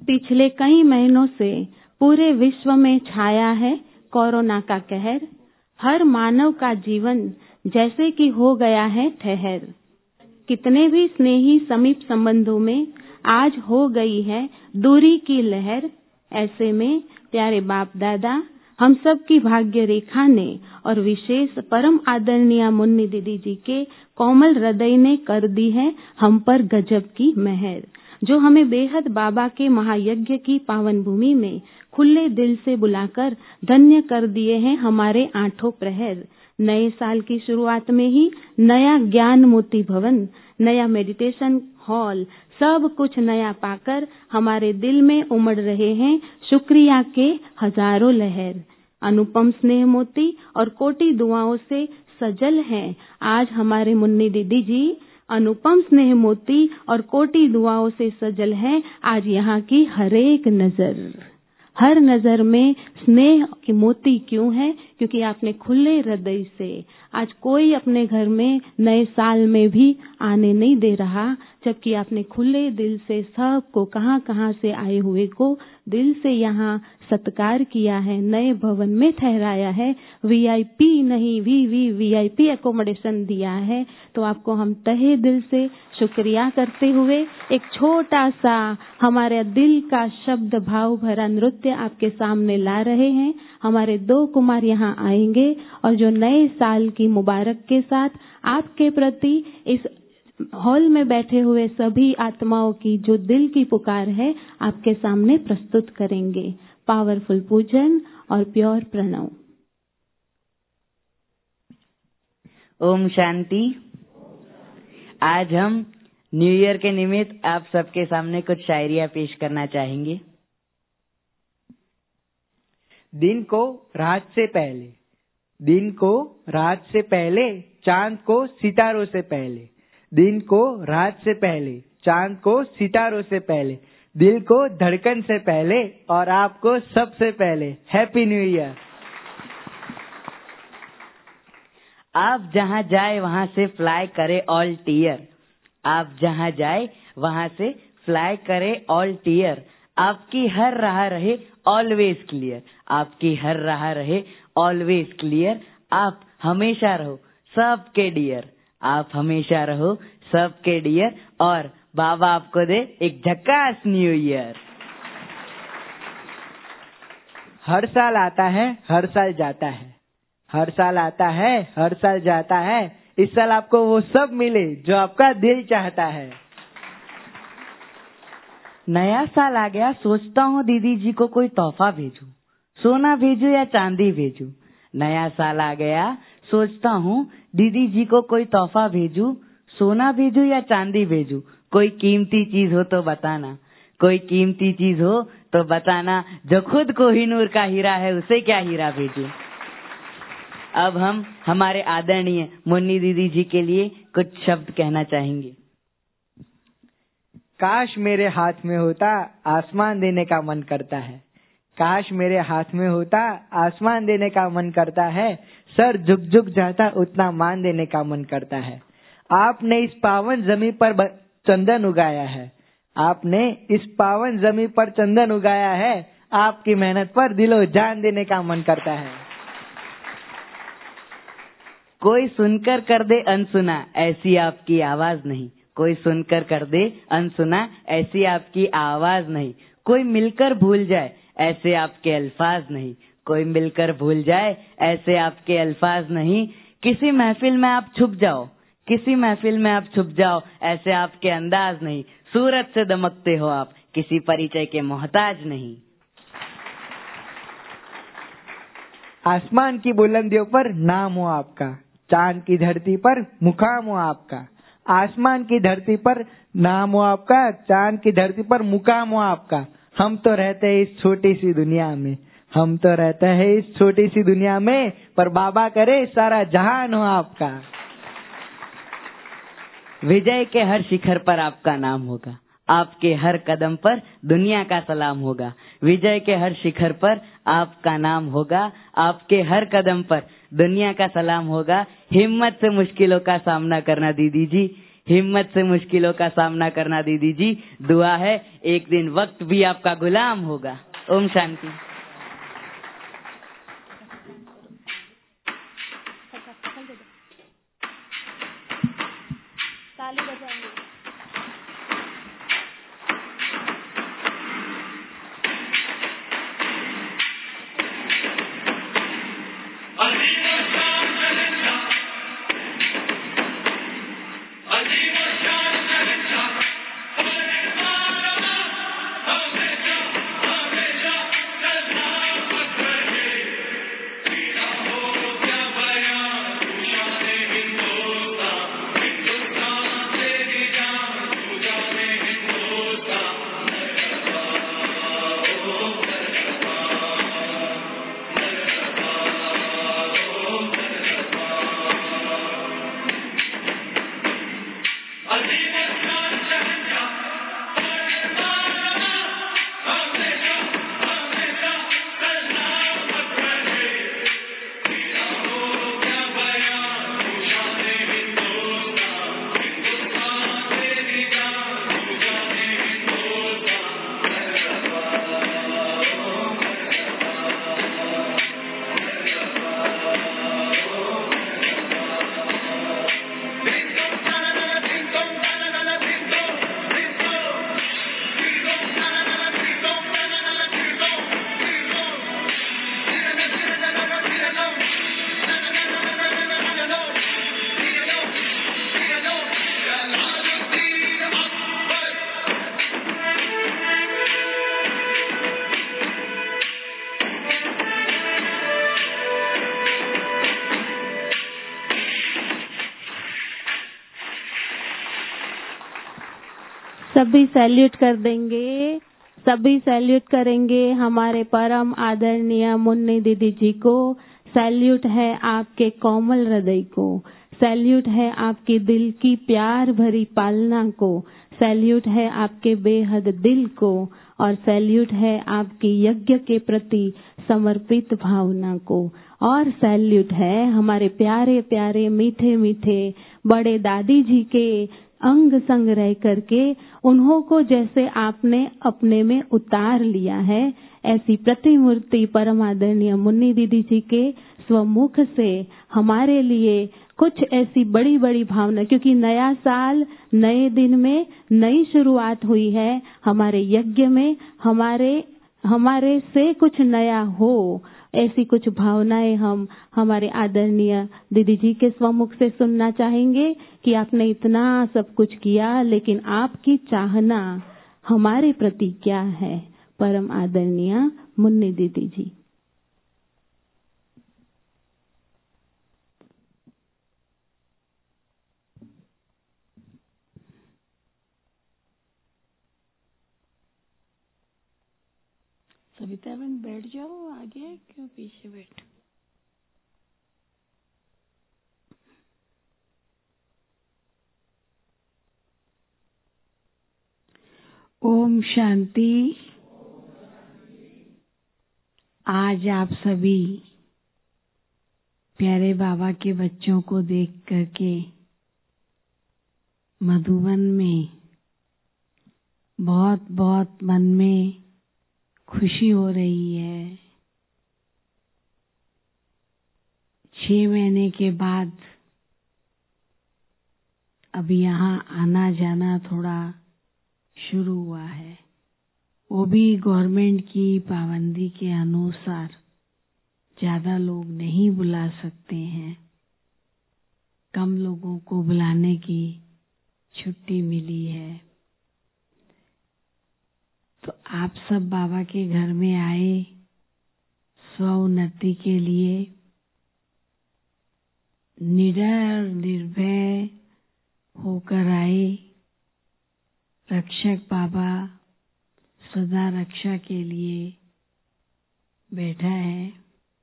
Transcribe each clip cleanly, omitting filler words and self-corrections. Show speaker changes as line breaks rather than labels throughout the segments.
पिछले कई महीनों से पूरे विश्व में छाया है कोरोना का कहर। हर मानव का जीवन जैसे कि हो गया है ठहर। कितने भी स्नेही समीप संबंधों में आज हो गई है दूरी की लहर। ऐसे में प्यारे बाप दादा, हम सब की भाग्य रेखा ने और विशेष परम आदरणीय मुन्नी दीदी जी के कोमल हृदय ने कर दी है हम पर गजब की मेहर, जो हमें बेहद बाबा के महायज्ञ की पावन भूमि में खुले दिल से बुलाकर धन्य कर दिए हैं हमारे आठों प्रहर। नए साल की शुरुआत में ही नया ज्ञान मोती भवन, नया मेडिटेशन हॉल, सब कुछ नया पाकर हमारे दिल में उमड़ रहे हैं शुक्रिया के हजारों लहर। अनुपम स्नेह मोती और कोटि दुआओं से सजल हैं आज हमारे मुन्नी दीदी जी। अनुपम स्नेह मोती और कोटि दुआओं से सजल है आज यहाँ की हर एक नजर। हर नजर में स्नेह की मोती क्यों है? क्योंकि आपने खुले हृदय से आज कोई अपने घर में नए साल में भी आने नहीं दे रहा, जबकि आपने खुले दिल से सबको कहां से आए हुए को दिल से यहाँ सत्कार किया है, नए भवन में ठहराया है, वीआईपी नहीं वीआईपी एकोमोडेशन दिया है। तो आपको हम तहे दिल से शुक्रिया करते हुए एक छोटा सा हमारे दिल का शब्द भाव भरा नृत्य आपके सामने ला रहे हैं। हमारे 2 कुमार यहाँ आएंगे और जो नए साल की मुबारक के साथ आपके प्रति इस हॉल में बैठे हुए सभी आत्माओं की जो दिल की पुकार है आपके सामने प्रस्तुत करेंगे। पावरफुल पूजन और प्योर प्रणव।
ओम शांति। आज हम न्यू ईयर के निमित्त आप सबके सामने कुछ शायरियां पेश करना चाहेंगे।
दिन को रात से पहले, दिन को रात से पहले, चांद को सितारों से पहले, दिन को रात से पहले, चांद को सितारों से पहले, दिल को धड़कन से पहले और आपको सबसे पहले हैप्पी न्यू ईयर।
आप जहां जाए वहां से फ्लाई करे ऑल टीयर, आप जहां जाए वहां से फ्लाई करे ऑल टीयर, आपकी हर राह रहे ऑलवेज क्लियर, आपकी हर राह रहे ऑलवेज क्लियर, आप हमेशा रहो सबके डियर, आप हमेशा रहो सबके डियर और बाबा आपको दे एक झक्कास न्यू ईयर।
हर साल आता है, हर साल जाता है, हर साल आता है, हर साल जाता है, इस साल आपको वो सब मिले जो आपका दिल चाहता है।
नया साल आ गया, सोचता हूँ दीदी जी को कोई तोहफा भेजूं, सोना भेजूं या चांदी भेजूं। नया साल आ गया, सोचता हूँ दीदी जी को कोई तोहफा भेजूं, सोना भेजूं या चांदी भेजूं। कोई कीमती चीज हो तो बताना, कोई कीमती चीज हो तो बताना, जो खुद कोहिनूर का हीरा है उसे क्या हीरा भेजूं। अब हम हमारे आदरणीय मुन्नी दीदी जी के लिए कुछ शब्द कहना चाहेंगे।
काश मेरे हाथ में होता, आसमान देने का मन करता है, काश मेरे हाथ में होता, आसमान देने का मन करता है, सर झुक झुक जाता उतना मान देने का मन करता है। आपने इस पावन जमीन पर चंदन उगाया है, आपने इस पावन जमीन पर चंदन उगाया है, आपकी मेहनत पर दिलो जान देने का मन करता है।
कोई सुनकर कर दे अनसुना, ऐसी आपकी आवाज नहीं, कोई सुनकर कर दे अनसुना, ऐसी आपकी आवाज नहीं। कोई मिलकर भूल जाए ऐसे आपके अल्फाज नहीं, कोई मिलकर भूल जाए ऐसे आपके अल्फाज नहीं। किसी महफिल में आप छुप जाओ, किसी महफिल में आप छुप जाओ, ऐसे आपके अंदाज नहीं। सूरत से दमकते हो आप, किसी परिचय के मोहताज नहीं।
आसमान की बुलंदियों पर नाम हो आपका, चांद की धरती पर मुकाम हो आपका। आसमान की धरती पर नाम हो आपका, चांद की धरती पर मुकाम हो आपका। हम तो रहते हैं इस छोटी सी दुनिया में, हम तो रहते हैं इस छोटी सी दुनिया में, पर बाबा करे सारा जहान हो आपका।
विजय के हर शिखर पर आपका नाम होगा, आपके हर कदम पर दुनिया का सलाम होगा। विजय के हर शिखर पर आपका नाम होगा, आपके हर कदम पर दुनिया का सलाम होगा। हिम्मत से मुश्किलों का सामना करना दीदी जी, हिम्मत से मुश्किलों का सामना करना दीदी जी। दुआ है एक दिन वक्त भी आपका गुलाम होगा। ओम शांति।
ताली बजाएंगे। सभी सैल्यूट कर देंगे, सभी सैल्यूट करेंगे हमारे परम आदरणीय मुन्नी दीदी जी को। सैल्यूट है आपके कोमल हृदय को, सैल्यूट है आपके दिल की प्यार भरी पालना को, सैल्यूट है आपके बेहद दिल को, और सैल्यूट है आपकी यज्ञ के प्रति समर्पित भावना को, और सैल्यूट है हमारे प्यारे प्यारे मीठे मीठे बड़े दादी जी के अंग संग रह करके उन्हों को जैसे आपने अपने में उतार लिया है, ऐसी प्रतिमूर्ति परम आदरणीय मुन्नी दीदी जी के स्वमुख से हमारे लिए कुछ ऐसी बड़ी बड़ी भावना, क्योंकि नया साल नए दिन में नई शुरुआत हुई है। हमारे यज्ञ में हमारे से कुछ नया हो, ऐसी कुछ भावनाएं हम हमारे आदरणीय दीदी जी के स्वमुख से सुनना चाहेंगे कि आपने इतना सब कुछ किया, लेकिन आपकी चाहना हमारे प्रति क्या है। परम आदरणीय मुन्नी दीदी जी।
सविता बहन बैठ जाओ, आगे क्यों पीछे बैठ। ओम शांति। आज आप सभी प्यारे बाबा के बच्चों को देख करके मधुबन में बहुत बहुत मन में खुशी हो रही है। 6 महीने के बाद अब यहाँ आना जाना थोड़ा शुरू हुआ है, वो भी गवर्नमेंट की पाबंदी के अनुसार ज्यादा लोग नहीं बुला सकते हैं, कम लोगों को बुलाने की छुट्टी मिली है। तो आप सब बाबा के घर में आए, स्व उन्नति के लिए निडर निर्भय होकर आए। रक्षक बाबा सदा रक्षा के लिए बैठा है,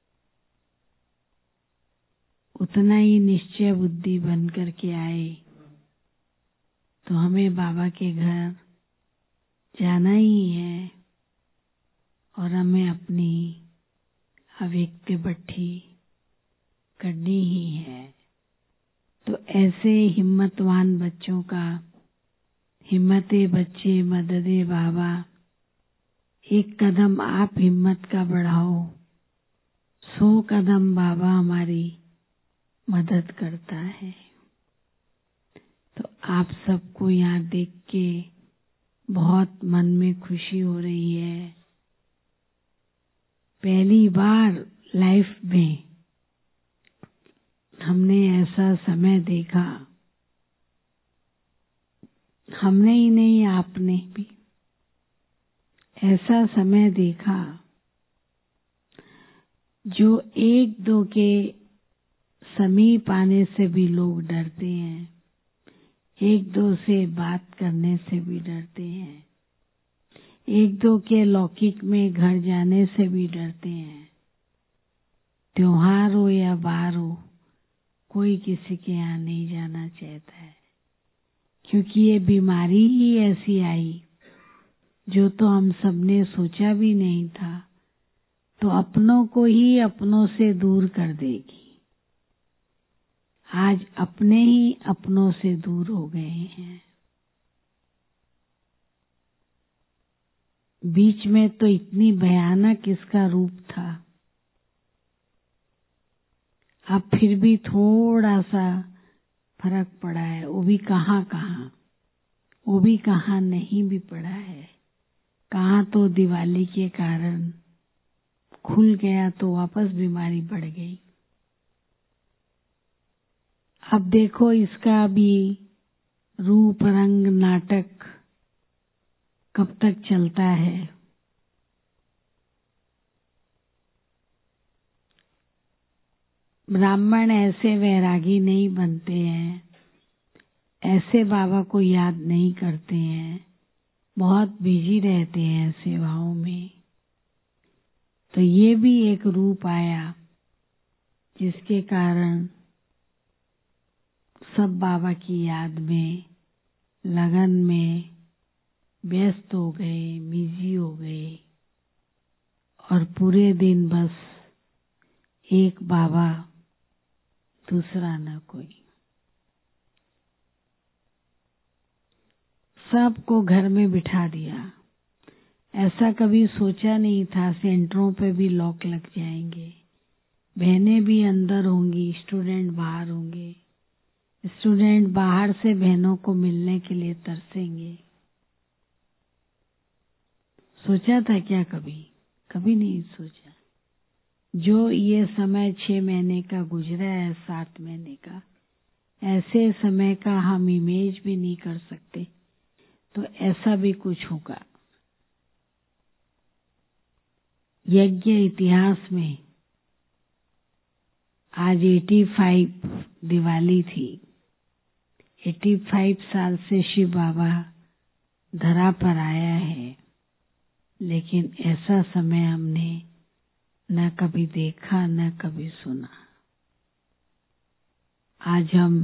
उतना ही निश्चय बुद्धि बन करके आए तो हमें बाबा के घर जाना ही है और हमें अपनी अव्यक्त भट्ठी करनी ही है। तो ऐसे हिम्मतवान बच्चों का, हिम्मते बच्चे मददे बाबा, एक कदम आप हिम्मत का बढ़ाओ, 100 कदम बाबा हमारी मदद करता है। तो आप सबको यहाँ देख के बहुत मन में खुशी हो रही है। पहली बार लाइफ में हमने ऐसा समय देखा, हमने ही नहीं आपने भी ऐसा समय देखा जो एक दो के समीप आने से भी लोग डरते हैं, एक दो से बात करने से भी डरते हैं, एक दो के लौकिक में घर जाने से भी डरते हैं। त्योहार हो या बार हो, कोई किसी के यहाँ नहीं जाना चाहता है, क्योंकि ये बीमारी ही ऐसी आई जो तो हम सबने सोचा भी नहीं था, तो अपनों को ही अपनों से दूर कर देगी। आज अपने ही अपनों से दूर हो गए हैं। बीच में तो इतनी भयानक इसका रूप था, अब फिर भी थोड़ा सा फर्क पड़ा है, वो भी कहाँ वो भी कहाँ नहीं भी पड़ा है। कहाँ तो दिवाली के कारण खुल गया तो वापस बीमारी बढ़ गई। अब देखो इसका भी रूप रंग नाटक कब तक चलता है। ब्राह्मण ऐसे वैरागी नहीं बनते हैं, ऐसे बाबा को याद नहीं करते हैं, बहुत बिजी रहते हैं सेवाओं में। तो ये भी एक रूप आया जिसके कारण सब बाबा की याद में, लगन में व्यस्त हो गए, बिजी हो गए, और पूरे दिन बस एक बाबा, दूसरा न कोई। सबको घर में बिठा दिया। ऐसा कभी सोचा नहीं था सेंटरों पे भी लॉक लग जाएंगे, बहनें भी अंदर होंगी, स्टूडेंट बाहर होंगे, स्टूडेंट बाहर से बहनों को मिलने के लिए तरसेंगे। सोचा था क्या कभी? कभी नहीं सोचा। जो ये समय 6 महीने का गुजरा है, 7 महीने का, ऐसे समय का हम इमेज भी नहीं कर सकते। तो ऐसा भी कुछ होगा। यज्ञ इतिहास में आज 85 दिवाली थी। 85 साल से शिव बाबा धरा पर आया है, लेकिन ऐसा समय हमने न कभी देखा न कभी सुना। आज हम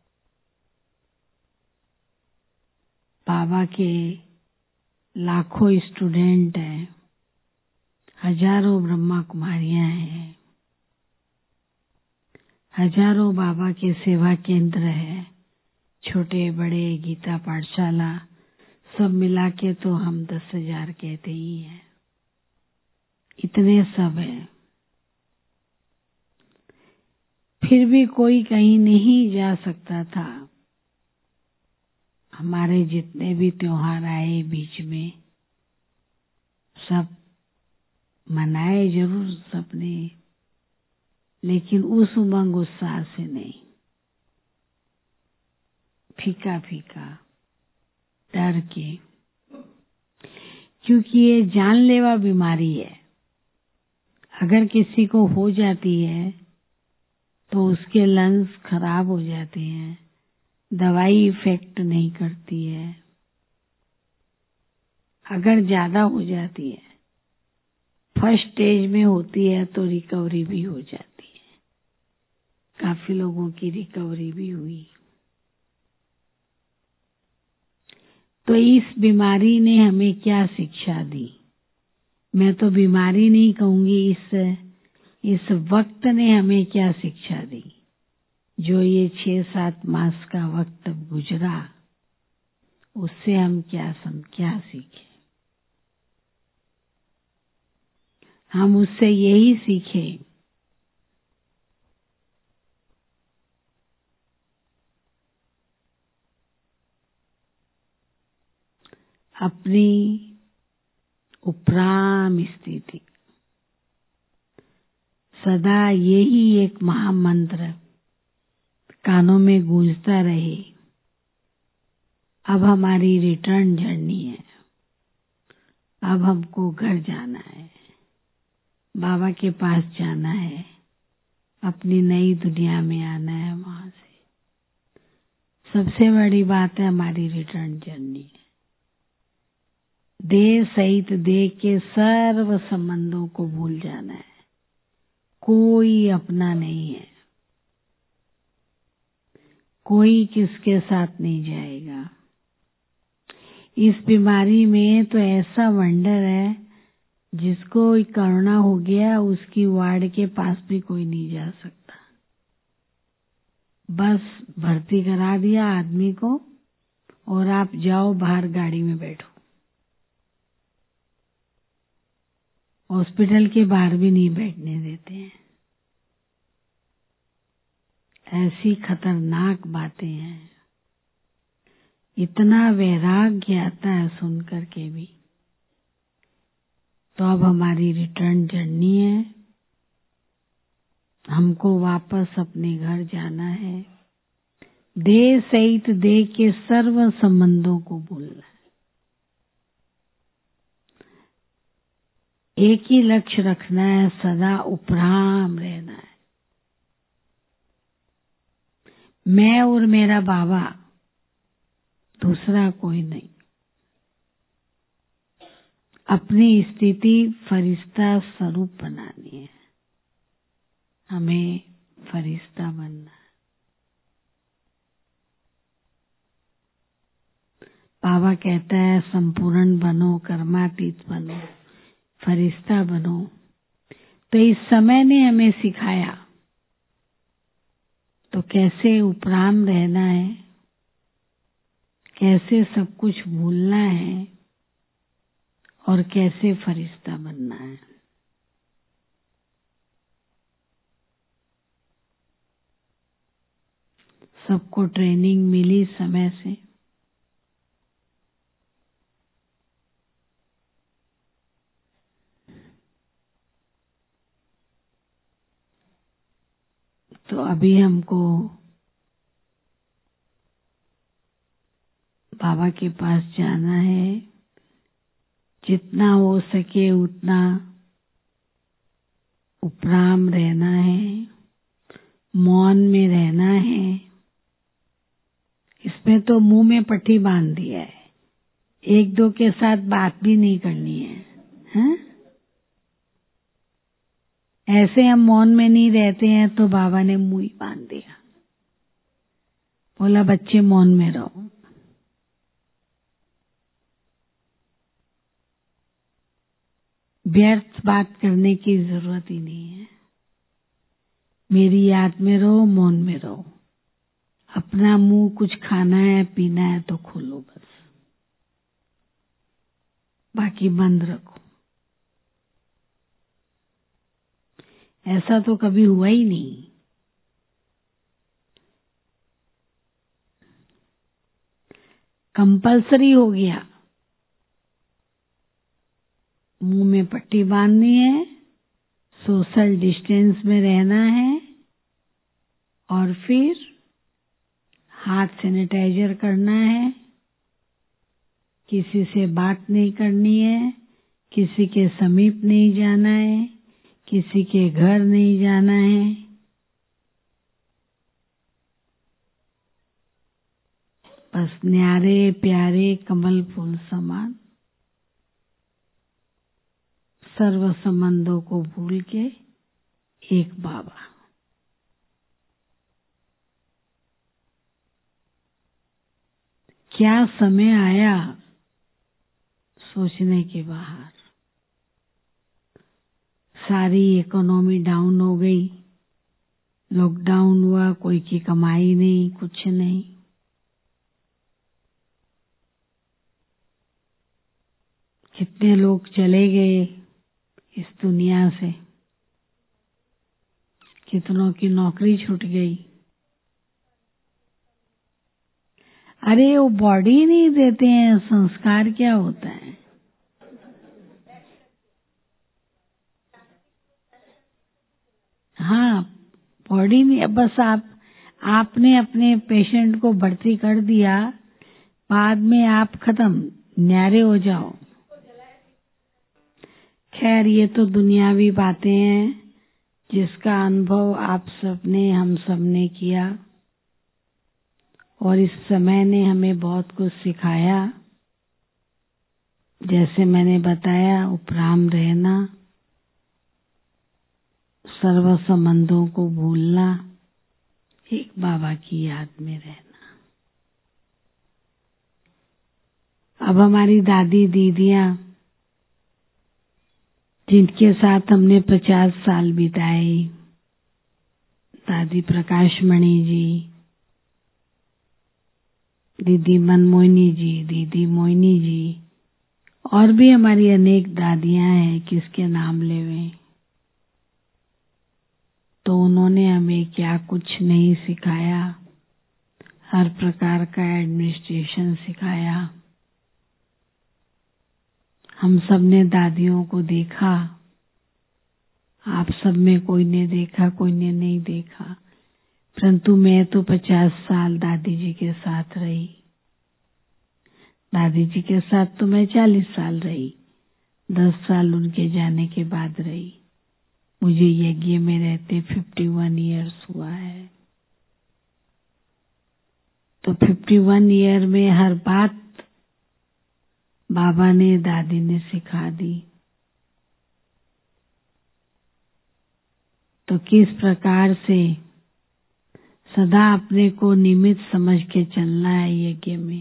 बाबा के लाखों स्टूडेंट हैं, हजारों ब्रह्मा कुमारियां हैं, हजारों बाबा के सेवा केंद्र है, छोटे बड़े गीता पाठशाला सब मिला के तो हम 10,000 कहते ही हैं। इतने सब है, फिर भी कोई कहीं नहीं जा सकता था। हमारे जितने भी त्योहार आए बीच में, सब मनाए जरूर सबने, लेकिन उस उमंग उत्साह से नहीं, फीका फीका डर के, क्योंकि ये जानलेवा बीमारी है। अगर किसी को हो जाती है तो उसके लंग्स खराब हो जाते हैं, दवाई इफेक्ट नहीं करती है। अगर ज्यादा हो जाती है, फर्स्ट स्टेज में होती है, तो रिकवरी भी हो जाती है। काफी लोगों की रिकवरी भी हुई। तो इस बीमारी ने हमें क्या शिक्षा दी? मैं तो बीमारी नहीं कहूंगी, इस वक्त ने हमें क्या शिक्षा दी? जो ये 6-7 मास का वक्त गुजरा, उससे हम क्या सीखे? हम उससे यही सीखे अपनी उपराम स्थिति, सदा यही एक महामंत्र कानों में गूंजता रहे। अब हमारी रिटर्न जर्नी है, अब हमको घर जाना है, बाबा के पास जाना है, अपनी नई दुनिया में आना है। वहां से सबसे बड़ी बात है हमारी रिटर्न जर्नी। देह सहित देह के सर्व संबंधों को भूल जाना है, कोई अपना नहीं है, कोई किसके साथ नहीं जाएगा। इस बीमारी में तो ऐसा वंडर है, जिसको कोरोना हो गया उसकी वार्ड के पास भी कोई नहीं जा सकता। बस भर्ती करा दिया आदमी को और आप जाओ बाहर गाड़ी में बैठो। हॉस्पिटल के बाहर भी नहीं बैठने देते हैं। ऐसी खतरनाक बातें हैं। इतना वैराग्य आता है सुन करके भी। तो अब हमारी रिटर्न जर्नी है, हमको वापस अपने घर जाना है। देह सहित देह के सर्व संबंधों को भूलना है। एक ही लक्ष्य रखना है, सदा उपराम रहना है। मैं और मेरा बाबा, दूसरा कोई नहीं। अपनी स्थिति फरिश्ता स्वरूप बनानी है, हमें फरिश्ता बनना है। बाबा कहता है संपूर्ण बनो, कर्मातीत बनो, फरिश्ता बनो। तो इस समय ने हमें सिखाया तो कैसे उपराम रहना है, कैसे सब कुछ भूलना है और कैसे फरिश्ता बनना है। सबको ट्रेनिंग मिली समय से। तो अभी हमको बाबा के पास जाना है। जितना हो सके उतना उपराम रहना है, मौन में रहना है। इसमें तो मुंह में पट्टी बांध दिया है, एक दो के साथ बात भी नहीं करनी है, हैं? ऐसे हम मौन में नहीं रहते हैं तो बाबा ने मुंह ही बांध दिया, बोला बच्चे मौन में रहो। व्यर्थ बात करने की जरूरत ही नहीं है। मेरी याद में रहो, मौन में रहो। अपना मुंह कुछ खाना है पीना है तो खोलो बस, बाकी बंद रखो। ऐसा तो कभी हुआ ही नहीं। कंपल्सरी हो गया, मुंह में पट्टी बांधनी है, सोशल डिस्टेंस में रहना है और फिर हाथ सैनिटाइजर करना है। किसी से बात नहीं करनी है, किसी के समीप नहीं जाना है, किसी के घर नहीं जाना है। बस न्यारे प्यारे कमल फूल समान सर्व संबंधों को भूल के एक बाबा। क्या समय आया सोचने के बाहर। सारी इकोनॉमी डाउन हो गई, लॉकडाउन हुआ, कोई की कमाई नहीं, कुछ नहीं। कितने लोग चले गए इस दुनिया से, कितनों की नौकरी छूट गई। अरे वो बॉडी नहीं देते हैं, संस्कार क्या होता है? हाँ, बॉडी नहीं, बस आपने अपने पेशेंट को भर्ती कर दिया, बाद में आप खत्म, न्यारे हो जाओ। खैर, ये तो दुनियावी बातें हैं जिसका अनुभव आप सबने, हम सबने किया, और इस समय ने हमें बहुत कुछ सिखाया। जैसे मैंने बताया, उपराम रहना, सर्व संबंधों को भूलना, एक बाबा की याद में रहना। अब हमारी दादी दीदियां, जिनके साथ हमने 50 साल बिताए, दादी प्रकाशमणि जी, दीदी मनमोहिनी जी, दीदी मोहिनी जी, और भी हमारी अनेक दादियां हैं, किसके नाम लेवें। तो उन्होंने हमें क्या कुछ नहीं सिखाया, हर प्रकार का एडमिनिस्ट्रेशन सिखाया। हम सब ने दादियों को देखा, आप सब में कोई ने देखा, कोई ने नहीं देखा, परंतु मैं तो 50 साल दादी जी के साथ रही। दादी जी के साथ तो मैं 40 साल रही, 10 साल उनके जाने के बाद रही। मुझे यज्ञ में रहते 51 इयर्स हुआ है। तो 51 ईयर में हर बात बाबा ने, दादी ने सिखा दी। तो किस प्रकार से सदा अपने को निमित्त समझ के चलना है यज्ञ में,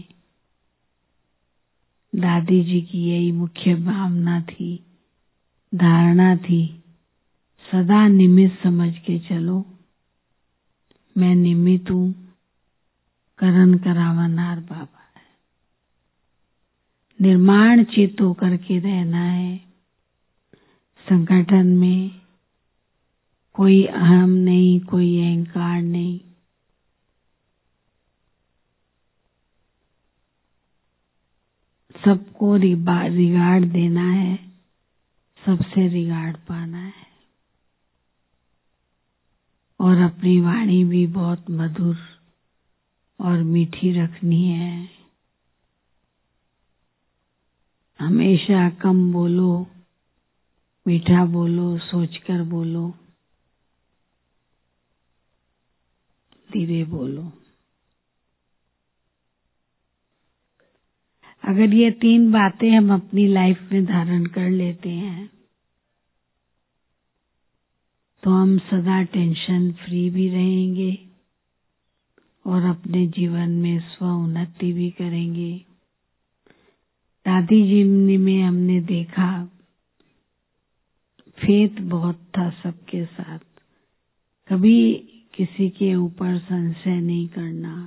दादी जी की यही मुख्य भावना थी, धारणा थी। सदा निमित्त समझ के चलो, मैं निमित्त हूँ, करन करावनार बाबा है। निर्माण चित्त होकर के रहना है। संगठन में कोई अहम नहीं, कोई अहंकार नहीं। सबको रिगार्ड देना है, सबसे रिगार्ड पाना है, और अपनी वाणी भी बहुत मधुर और मीठी रखनी है। हमेशा कम बोलो, मीठा बोलो, सोचकर बोलो, धीरे बोलो। अगर ये 3 बातें हम अपनी लाइफ में धारण कर लेते हैं तो हम सदा टेंशन फ्री भी रहेंगे और अपने जीवन में स्व उन्नति भी करेंगे। दादी जी में हमने देखा, फेथ बहुत था सबके साथ, कभी किसी के ऊपर संशय नहीं करना,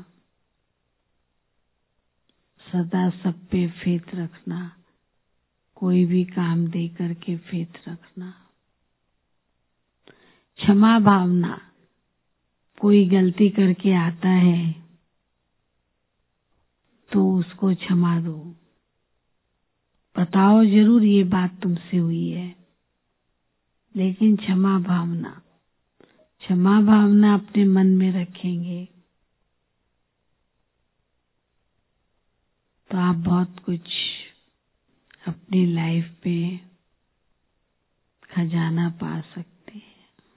सदा सब पे फेथ रखना, कोई भी काम दे करके फेथ रखना। क्षमा भावना, कोई गलती करके आता है तो उसको क्षमा दो, बताओ जरूर ये बात तुमसे हुई है, लेकिन क्षमा भावना अपने मन में रखेंगे तो आप बहुत कुछ अपनी लाइफ पे खजाना पा सकते हैं।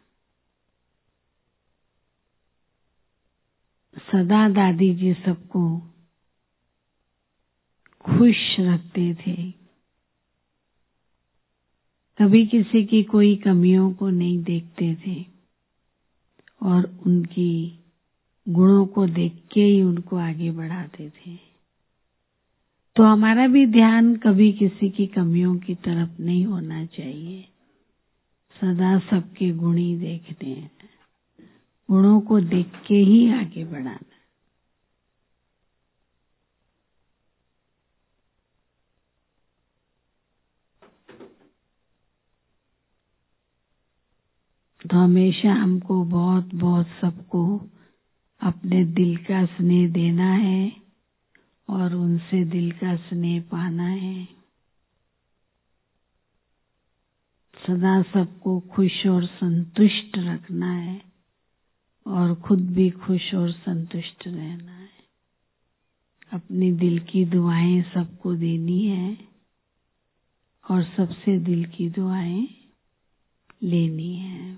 सदा दादी जी सबको खुश रखते थे, कभी किसी की कोई कमियों को नहीं देखते थे और उनकी गुणों को देख के ही उनको आगे बढ़ाते थे। तो हमारा भी ध्यान कभी किसी की कमियों की तरफ नहीं होना चाहिए, सदा सबके गुण ही देखने हैं, गुणों को देख के ही आगे बढ़ाना। तो हमेशा हमको बहुत बहुत सबको अपने दिल का स्नेह देना है और उनसे दिल का स्नेह पाना है। सदा सबको खुश और संतुष्ट रखना है और खुद भी खुश और संतुष्ट रहना है। अपनी दिल की दुआएं सबको देनी है और सबसे दिल की दुआएं लेनी है।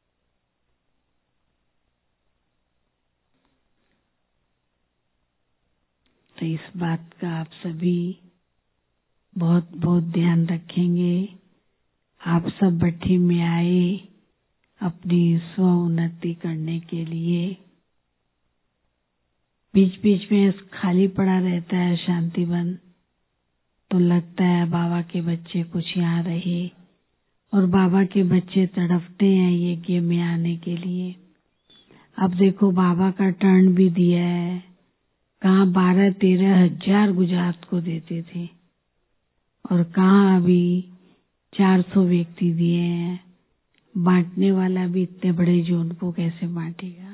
तो इस बात का आप सभी बहुत बहुत ध्यान रखेंगे। आप सब भट्ठी में आए अपनी स्व उन्नति करने के लिए। बीच बीच में खाली पड़ा रहता है शांतिवन, तो लगता है बाबा के बच्चे कुछ यहाँ रहे, और बाबा के बच्चे तड़पते हैं यज्ञ में आने के लिए। अब देखो बाबा का टर्न भी दिया है। कहाँ 12-13 हजार गुजरात को देते थे और कहाँ अभी 400 व्यक्ति दिए हैं। बांटने वाला भी इतने बड़े जोन को कैसे बांटेगा।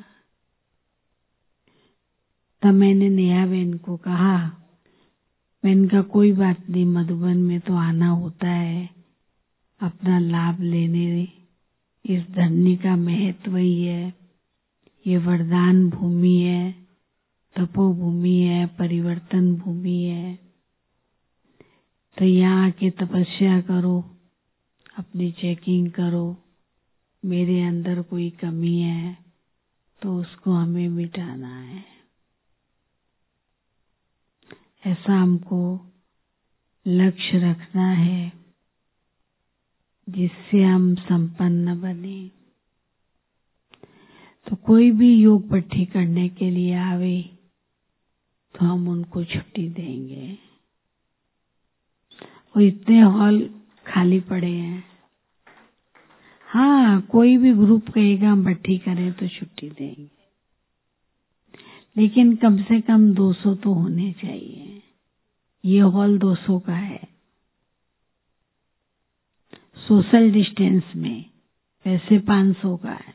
तब मैंने नेहा बहन को कहा, मैंने कहा कोई बात नहीं, मधुबन में तो आना होता है, अपना लाभ लेने। इस धरनी का महत्व ही है। ये वरदान भूमि है, तपोभूमि है, परिवर्तन भूमि है। तो यहाँ आके तपस्या करो, अपनी चेकिंग करो। मेरे अंदर कोई कमी है तो उसको हमें मिटाना है। ऐसा हमको लक्ष्य रखना है जिससे हम संपन्न बने। तो कोई भी योग भट्ठी करने के लिए आवे तो हम उनको छुट्टी देंगे। और इतने हॉल खाली पड़े हैं। हाँ, कोई भी ग्रुप कहेगा हम भट्ठी करें तो छुट्टी देंगे, लेकिन कम से कम 200 तो होने चाहिए। ये हॉल 200 का है सोशल डिस्टेंस में, वैसे 500 का है,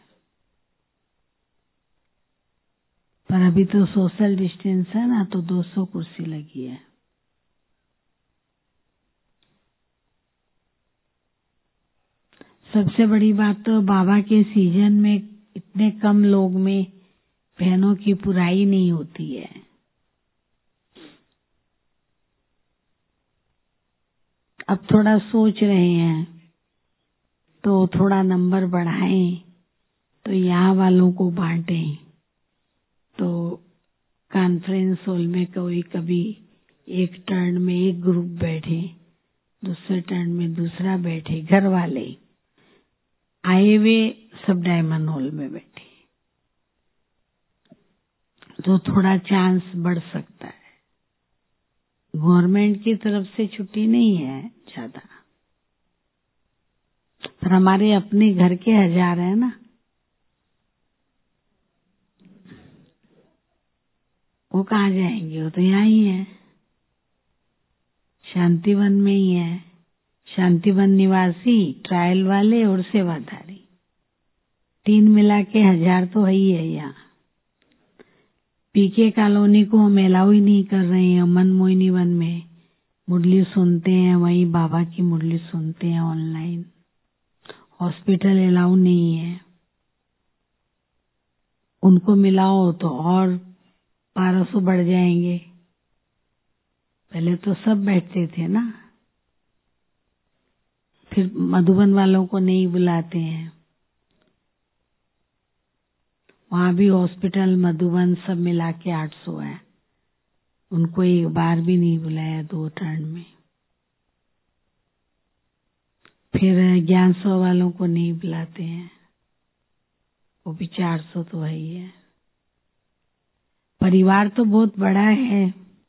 पर अभी तो सोशल डिस्टेंस है ना, तो 200 कुर्सी लगी है। सबसे बड़ी बात तो बाबा के सीजन में इतने कम लोग में बहनों की पुराई नहीं होती है। अब थोड़ा सोच रहे हैं तो थोड़ा नंबर बढ़ाएं, तो यहाँ वालों को बांटें। तो कॉन्फ्रेंस हॉल में कोई कभी एक टर्न में एक ग्रुप बैठे, दूसरे टर्न में दूसरा बैठे, घर वाले आए वे सब डायमंड हॉल में बैठे, तो थोड़ा चांस बढ़ सकता है। गवर्नमेंट की तरफ से छुट्टी नहीं है ज्यादा, पर हमारे अपने घर के 1000 है ना, वो कहाँ जाएंगे? वो तो यहाँ ही है, शांतिवन में ही है। शांतिवन निवासी, ट्रायल वाले और सेवाधारी, 3 मिला के 1000 तो है ही है। यहाँ पीके कॉलोनी को हम अलाउ ही नहीं कर रहे हैं। मनमोहिनी वन में मुरली सुनते हैं, वहीं बाबा की मुरली सुनते हैं ऑनलाइन। हॉस्पिटल अलाउ नहीं है। उनको मिलाओ तो और 1200 बढ़ जाएंगे। पहले तो सब बैठते थे ना, फिर मधुबन वालों को नहीं बुलाते हैं। वहां भी हॉस्पिटल मधुबन सब मिला के 800 है। उनको एक बार भी नहीं बुलाया 2 टर्न में। फिर ज्ञान सौ वालों को नहीं बुलाते हैं, वो भी 400 तो है ही है। परिवार तो बहुत बड़ा है।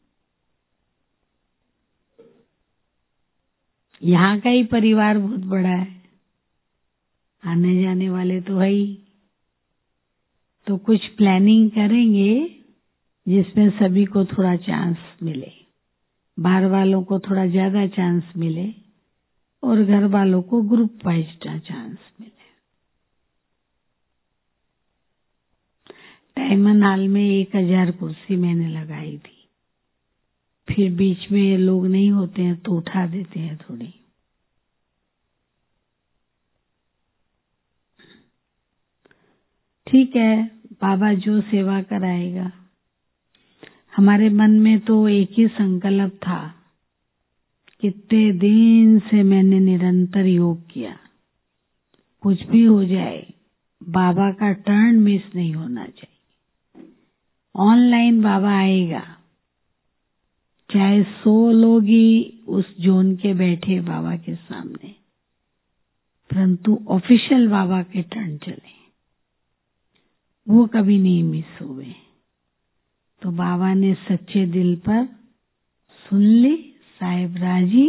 यहाँ का ही परिवार बहुत बड़ा है, आने जाने वाले तो है ही। तो कुछ प्लानिंग करेंगे जिसमें सभी को थोड़ा चांस मिले, बाहर वालों को थोड़ा ज्यादा चांस मिले और घर वालों को ग्रुप वाइज चांस मिले। डायमंड हॉल में 1000 कुर्सी मैंने लगाई थी, फिर बीच में लोग नहीं होते हैं तो उठा देते हैं थोड़ी। ठीक है, बाबा जो सेवा कराएगा। हमारे मन में तो एक ही संकल्प था, कितने दिन से मैंने निरंतर योग किया, कुछ भी हो जाए बाबा का टर्न मिस नहीं होना चाहिए। ऑनलाइन बाबा आएगा, चाहे 100 लोग ही उस जोन के बैठे बाबा के सामने, परंतु ऑफिशियल बाबा के टर्न चले, वो कभी नहीं मिस हुए। तो बाबा ने सच्चे दिल पर सुन ली, साहिब राजी,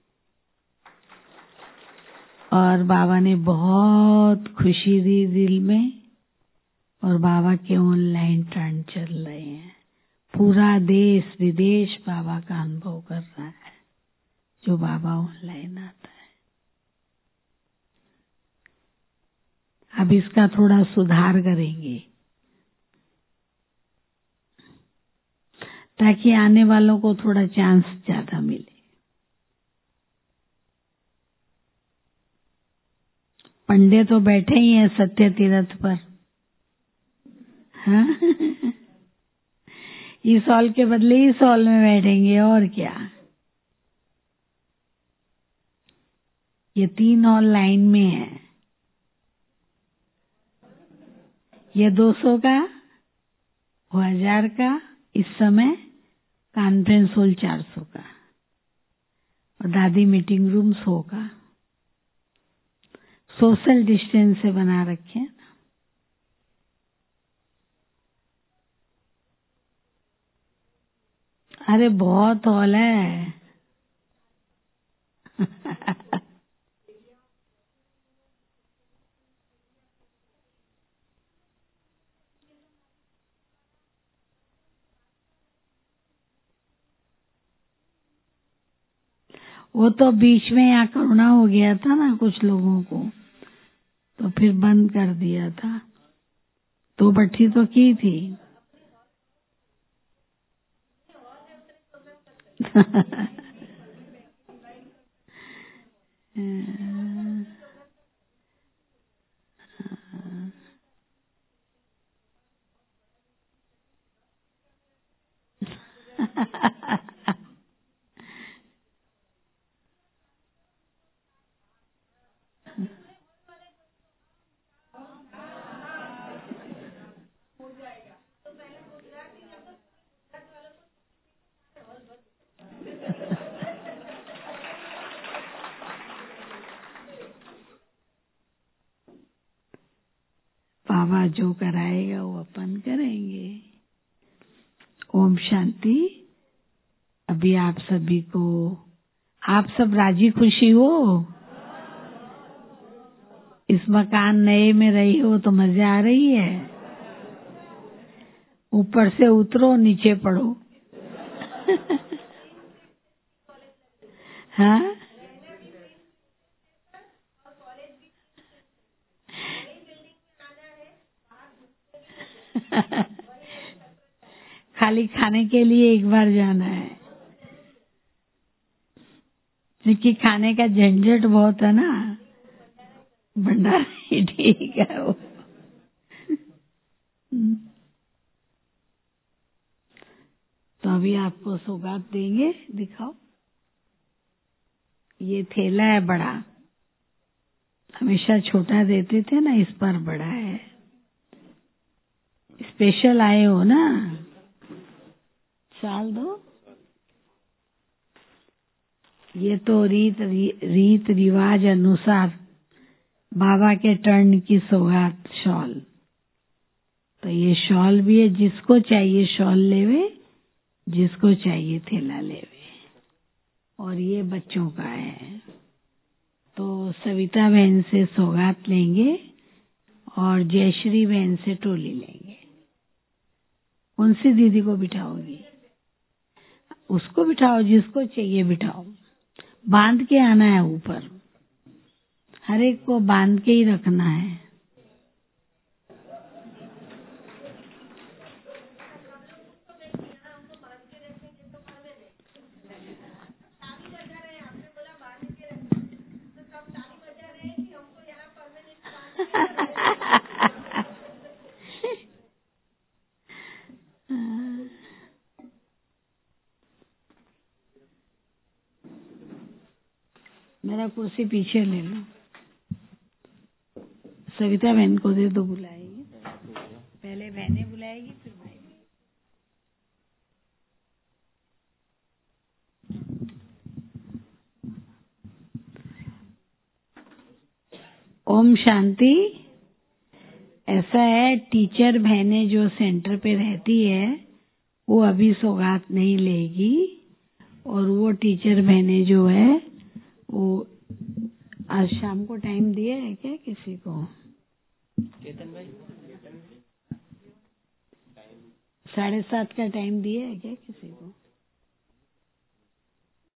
और बाबा ने बहुत खुशी दी दिल में, और बाबा के ऑनलाइन टर्न चल रहे हैं। पूरा देश विदेश बाबा का अनुभव कर रहा है जो बाबा ऑनलाइन आता है। अब इसका थोड़ा सुधार करेंगे ताकि आने वालों को थोड़ा चांस ज्यादा मिले। पंडे तो बैठे ही हैं सत्य तीर्थ पर, हाँ? इस हॉल के बदले इस हॉल में बैठेंगे और क्या। ये 3 हॉल लाइन में है, ये 200 का, वो 1000 का, इस समय कॉन्फ्रेंस हॉल 400 का, और दादी मीटिंग रूम 100 का। सोशल डिस्टेंस से बना रखे हैं। अरे बहुत हॉल है। वो तो बीच में यहाँ कोरोना हो गया था ना कुछ लोगों को, तो फिर बंद कर दिया था। 2 भट्टी तो की थी। बाबा जो कराएगा वो अपन करेंगे। ओम शांति। अभी आप सभी को, आप सब राजी खुशी हो? इस मकान नए में रही हो तो मजा आ रही है? ऊपर से उतरो नीचे पड़ो। हाँ, खाली खाने के लिए एक बार जाना है, क्योंकि खाने का झंझट बहुत है ना। भंडारा ही ठीक है वो। तो अभी आपको सौगात देंगे, दिखाओ। ये थैला है बड़ा, हमेशा छोटा देते थे ना, इस बार बड़ा है। स्पेशल आए हो ना, चाल दो। ये तो रीत रिवाज अनुसार बाबा के टर्न की सौगात शॉल। तो ये शॉल भी है, जिसको चाहिए शॉल लेवे, जिसको चाहिए थैला लेवे। और ये बच्चों का है, तो सविता बहन से सौगात लेंगे और जयश्री बहन से टोली लेंगे। कौन सी दीदी को बिठाओगी? उसको बिठाओ, जिसको चाहिए बिठाओ। बांध के आना है ऊपर, हर एक को बांध के ही रखना है। मेरा कुर्सी पीछे ले लो। सविता बहन को दे दो, बुलाएगी। पहले बहनें बुलाएगी, फिर भाई। ओम शांति। ऐसा है, टीचर बहनें जो सेंटर पे रहती है वो अभी सौगात नहीं लेगी, और वो टीचर बहनें जो है वो आज शाम को टाइम दिया है क्या किसी को? चेतन भाई 7:30 का टाइम दिया है क्या किसी को?